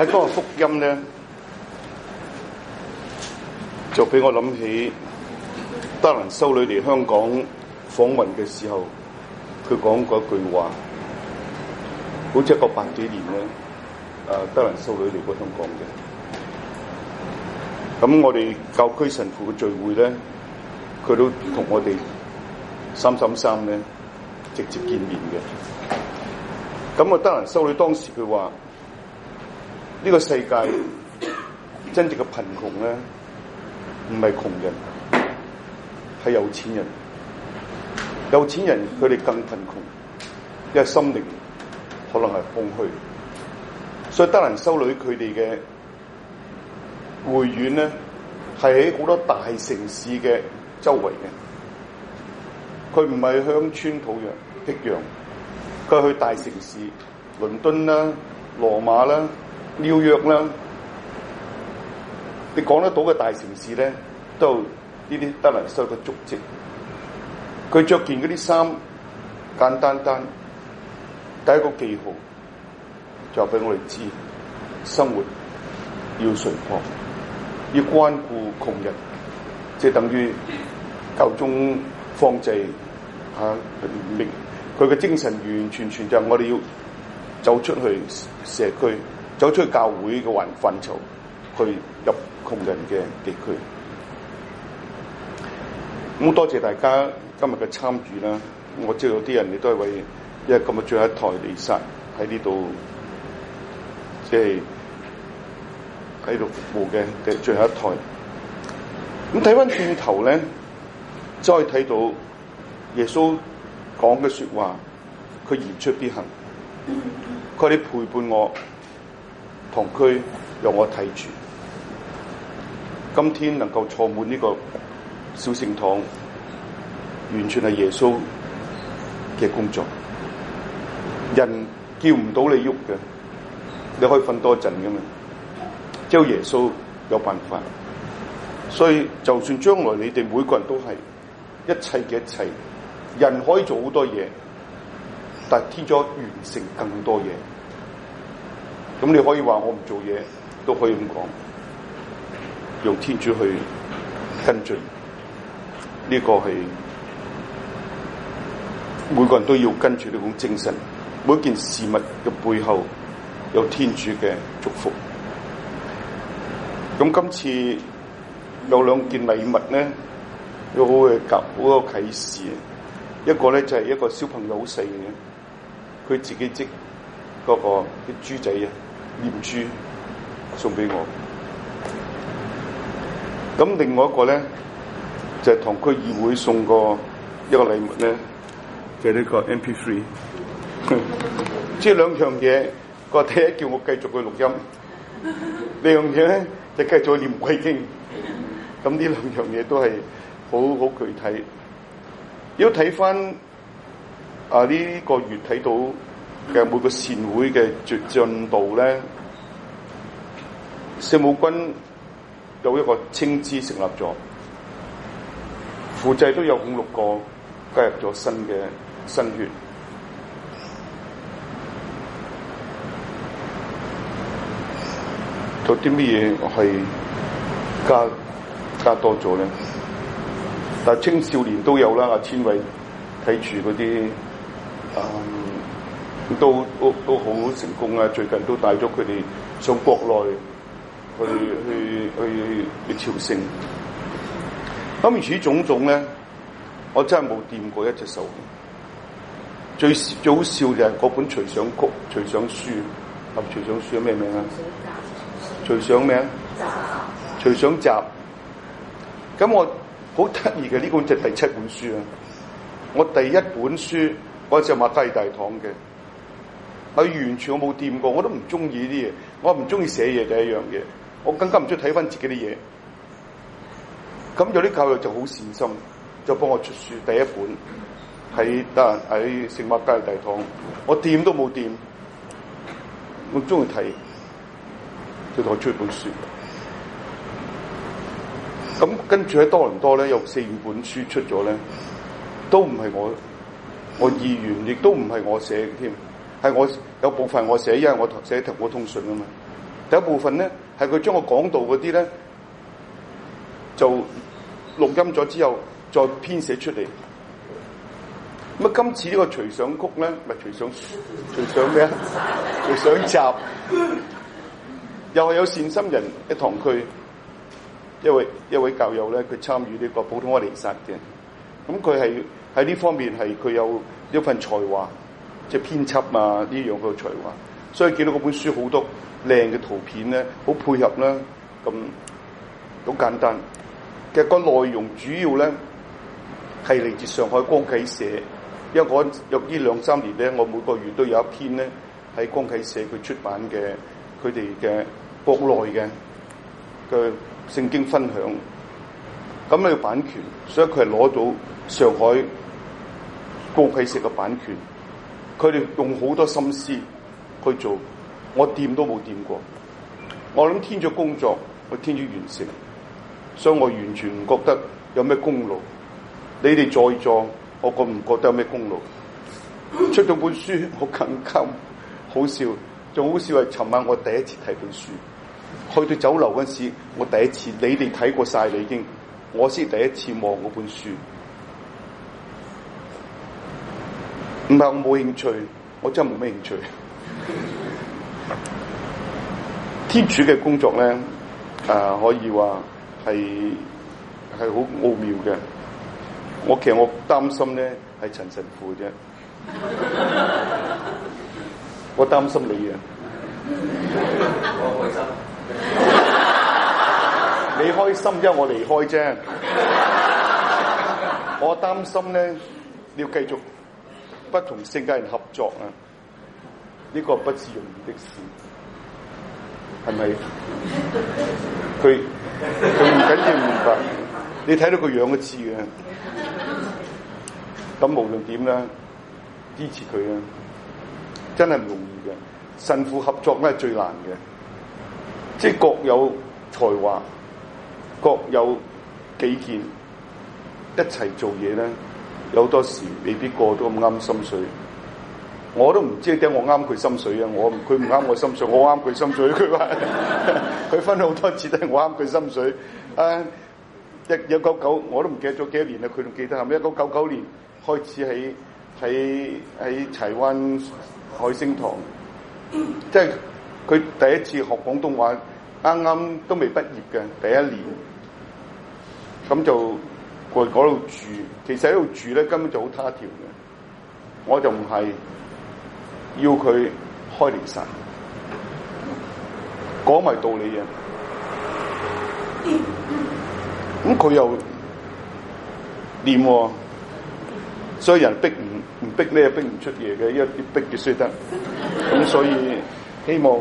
喺嗰個福音咧，就俾我諗起德蘭修女嚟香港訪問嘅時候，佢講嗰句話，好似180幾年咧，德蘭修女嚟過香港嘅。咁我哋教區神父嘅聚會咧，佢都同我哋333咧直接見面嘅。咁德蘭修女當時佢話：呢個世界真正嘅貧窮咧，唔係窮人，係有錢人。有錢人佢哋更貧窮，因為心靈可能係空虛。所以德蘭修女佢哋嘅會院咧，係喺好多大城市嘅周圍嘅。佢唔係鄉村土壤僻壤，佢去大城市，倫敦啦、羅馬啦、紐約啦，你講得到嘅大城市咧，都有呢啲德蘭修女嘅足跡。佢着件嗰啲衫簡單單，第一個記號就俾我哋知，生活要淳樸，要關顧窮人，即係等於教宗方濟明，佢嘅精神完完全全就係我哋要走出去社區，走出去教會嘅範疇，去入窮人嘅地區。咁多謝大家今日嘅參與啦！我知道有啲人亦都係為，因為今日最後一台彌撒喺呢度，即係喺度服務嘅最後一台。咁睇翻轉頭咧，再睇到耶穌講嘅說話，佢言出必行。佢哋陪伴我，同區讓我睇住。今天能夠坐滿呢個小聖堂，完全係耶穌嘅工作。人叫唔到你喐嘅，你可以瞓多陣噶嘛。只有耶穌有辦法。所以就算將來你哋每個人都係一切嘅一切，人可以做好多嘢，但係天主完成更多嘢。咁你可以話我唔做嘢，都可以咁講，用天主去跟進。呢個係每個人都要跟住呢種精神，每件事物嘅背後有天主嘅祝福。咁今次有兩件禮物咧，有好多啟示。一個咧就係一個小朋友好細嘅，佢自己織嗰個啲珠仔啊，念珠送俾我。咁另外一個咧就係堂區議會送過一個禮物咧，就係呢個 MP3。即係兩樣嘢，個第一叫我繼續去錄音，呢樣嘢咧就繼續念鬼經。咁呢兩樣嘢都係好具體。如果睇翻呢個月睇到嘅每個善會嘅進度咧，聖母軍有一個青枝成立咗，輔祭都有5-6個加入咗新血。有啲乜嘢係加多咗咧？但係青少年都有啦，阿千偉睇住嗰啲都好成功啊！最近都帶咗佢哋上國內去朝聖。咁如此種種咧，我真係冇掂過一隻手。最好笑就係嗰本隨想曲、隨想書，隨想書咩名啊？隨想咩啊？隨想集。咁我好得意嘅，呢本就係第7本書啊！我第一本書嗰陣馬加利大堂嘅，我完全我冇掂過，我都唔中意呢啲嘢，我唔中意寫嘢第一樣嘢，我更加唔中意睇翻自己啲嘢。咁有啲教友就好善心，就幫我出書第一本喺聖馬加利大堂，我掂都冇掂，我中意睇，就同我出本書。咁跟住喺多倫多咧，有4-5本書出咗咧，都唔係我意願，亦都唔係我寫嘅添，係我有部分我寫，因為我寫同我通訊啊嘛。 第一部分咧係佢將個講道嗰啲咧就錄音咗之後再編寫出嚟。咁啊，今次呢個隨想曲咧，唔係隨想咩啊？隨想集，又係有善心人一堂區一位教友咧，佢參與呢個普通話彌撒嘅。咁佢係喺呢方面係佢有一份才華，即係編輯啊呢樣佢嘅才華。所以見到嗰本書好多靚嘅圖片咧，好配合啦，咁好簡單。其實個內容主要咧係嚟自上海光啟社。因為我有呢2-3年咧，我每個月都有一篇咧喺光啟社佢出版嘅佢哋嘅國內嘅聖經分享，咁咧要版權，所以佢係攞到上海光啟社嘅版權。佢哋用好多心思去做，我掂都冇掂過。我諗天主工作，我天主完成，所以我完全唔覺得有咩功勞。你哋在座，我唔覺得有咩功勞。出咗本書，我更加好笑，仲好笑係尋晚我第一次睇本書，去到酒樓嗰時，我第一次，你哋睇過晒啦已經，我先第一次望嗰本書。唔係我冇興趣，我真係冇咩興趣。天主嘅工作咧，可以話係好奧妙嘅。其實我擔心咧係陳神父啫，我擔心你啊，我開心，你開心，因為我離開啫。我擔心咧，你要繼續不同性格人合作啊，呢個不是容易的事，係咪？佢唔緊要明白，你睇到個樣都知嘅。咁無論點啦，支持佢啊！真係唔容易嘅，神父合作咧係最難嘅，即係各有才華，各有己見，一齊做嘢咧，有好多時未必個個都咁啱心水。我都唔知點解我啱佢心水啊！佢唔啱我心水，我啱佢心水。佢話佢分好多次都係我啱佢心水。1999我都唔記得咗幾多年啦，佢仲記得係咪1999年開始喺柴灣海星堂，即係佢第一次學廣東話，啱啱都未畢業嘅第一年，咁就過去嗰度住。其實喺度住咧根本就好他條嘅，我就唔係要佢開彌撒，講埋道理嘅。咁佢又念喎，所以人逼唔逼咧，逼唔出嘢嘅，因為要逼嘅先得。咁所以希望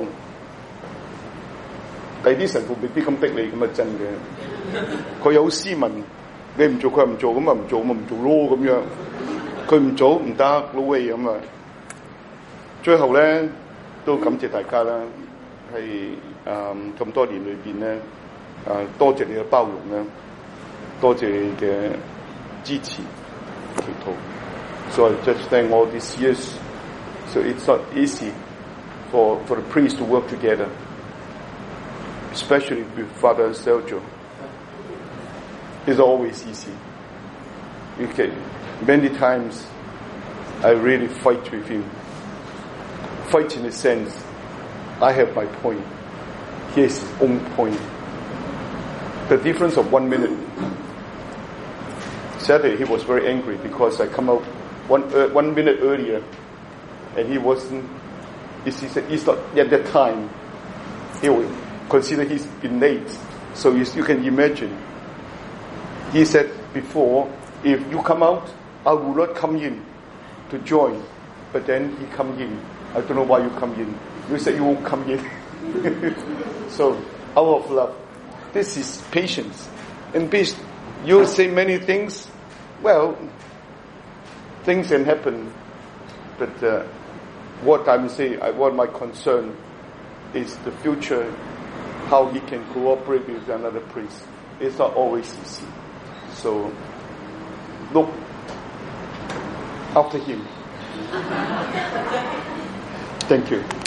第啲神父未必咁逼你，咁啊真嘅。佢有斯文，你唔做佢又唔做，咁啊唔做咪唔做咯咁樣。佢唔做唔得，no way咁啊。最後咧都感謝大家啦，係咁多年裏邊咧，多謝你嘅包容啦。多謝你嘅支持祈禱。So I just thank all these years. So it's not easy for the priests to work together, especially with Father Sergio. It's always easy. Okay, many times I really fight with him. Fight in the sense I have my point, he has his own point. The difference of 1 minute. Saturday he was very angry because I come out 1 minute earlier, and he wasn't. He said it's not at that time. He will consider he's been late, so you can imagine. He said before, if you come out, I will not come in to join. But then he come in. I don't know why you come in. You said you won't come in. So out of love, this is patience. And peace, you say many things. Well, things can happen, but what my concern is the future, how he can cooperate with another priest. It's not always easy. So, look after him. Thank you.